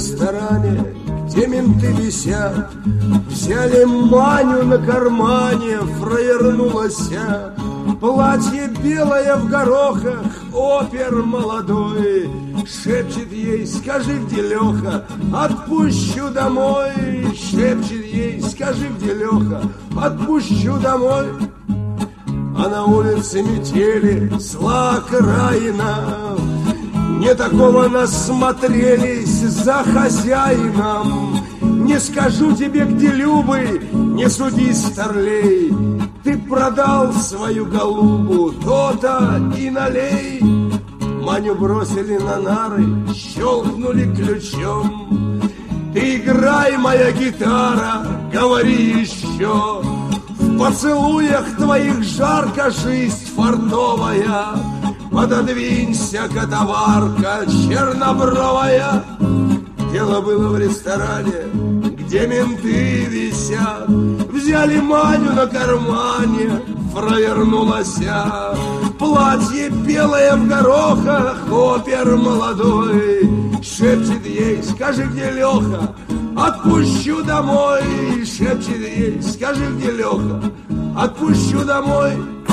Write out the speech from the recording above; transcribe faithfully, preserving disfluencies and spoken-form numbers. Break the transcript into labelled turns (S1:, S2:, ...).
S1: ресторане, где менты висят. Взяли Маню на кармане, фраернулася. Платье белое в горохах, опер молодой. Шепчет ей: скажи, где Леха, отпущу домой. Шепчет ей: скажи, где Леха, отпущу домой. А на улице метели, зла окраина. Не такого насмотрелись за хозяином. Не скажу тебе, где Любы, не суди, старлей. Ты продал свою голубу, то-то и налей. Маню бросили на нары, щелкнули ключом. Ты играй, моя гитара, говори еще. В поцелуях твоих жарко жизнь фартовая. Пододвинься, котоварка чернобровая. Дело было в ресторане, где менты висят. Взяли Маню на кармане, фраернулася. Платье белое в горохах, опер молодой. Шепчет ей: скажи, где Леха, отпущу домой. Шепчет ей: скажи, где Леха, отпущу домой.